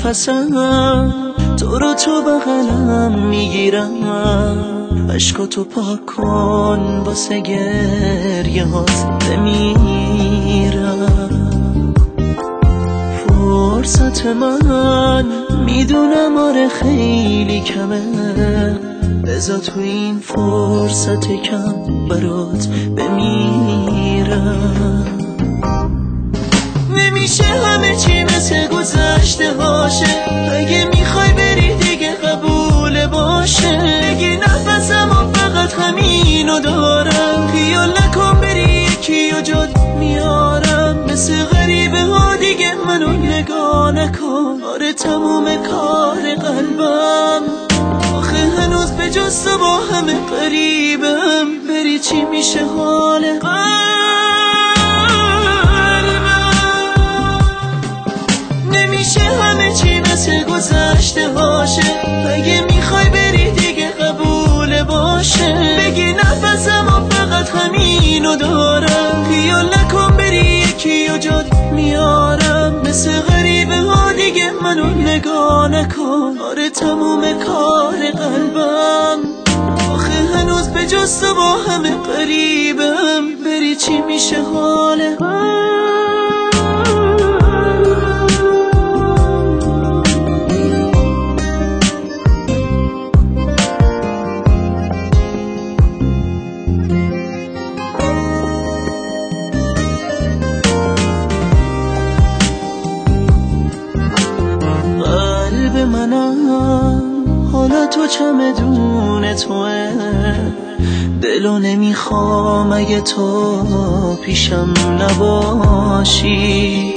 نفسم تو رو تو بغلم میگیرم، عشقاتو پاک کن واسه گریه هات بمیرم. فرصت من میدونم آره خیلی کمه، بذار تو این فرصت کم برات بمیرم. نمیشه همه چی مثل گذشته باشه، اگه میخوای بری دیگه قبول باشه. بگی نفسم و فقط همینو دارم، خیال نکن بری یکی و جات میارم. مثل غریبه ها دیگه منو نگاه نکن، آره تموم کار قلبم. آخه هنوز به جز تو با همه قریبم، بری چی میشه حال همه چی مثل گذشته باشه، اگه میخوای بری دیگه قبول باشه. بگی نفسم و فقط همینو دارم، خیال نکن بری یکی و جات میارم. مثل غریبه ها دیگه منو نگاه نکن، آره تموم کار قلبم. آخه هنوز به جز تو با همه قریبم، بری چی میشه حال منم. حالا تو چمدون توه، دلو نمیخوام اگه تو پیشم نباشی.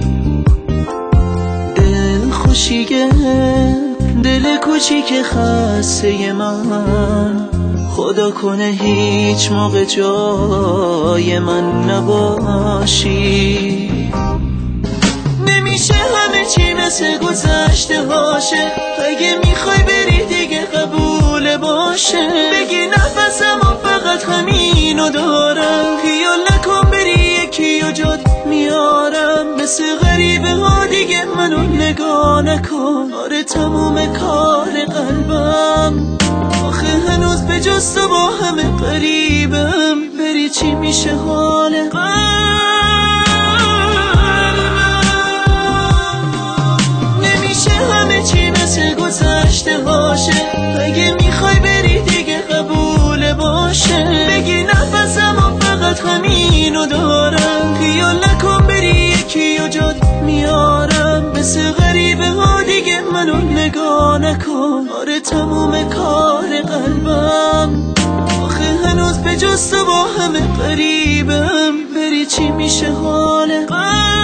دل خوشیگه دل کوچیک خسته من، خدا کنه هیچ موقع جای من نباشی. نمیشه همه چی مثل گذشته باشه، اگه میخوای بری دیگه قبول باشه. بگی نفسم و فقط همینو دارم، خیال نکن بری یکی و جات میارم. مثل غریبه ها دیگه منو نگاه نکن، آره تموم کار قلبم. آخه هنوز به جز تو با همه قریبم، بری چی میشه حال گذشته باشه، اگه میخوای بری دیگه قبول باشه. بگی نفسم و فقط همینو دارم، خیال نکن بری یکی و جات میارم. مثل غریبه ها دیگه منو نگاه نکن، آره تموم کار قلبم. آخه هنوز به جز تو با همه قریبم، بری چی میشه حال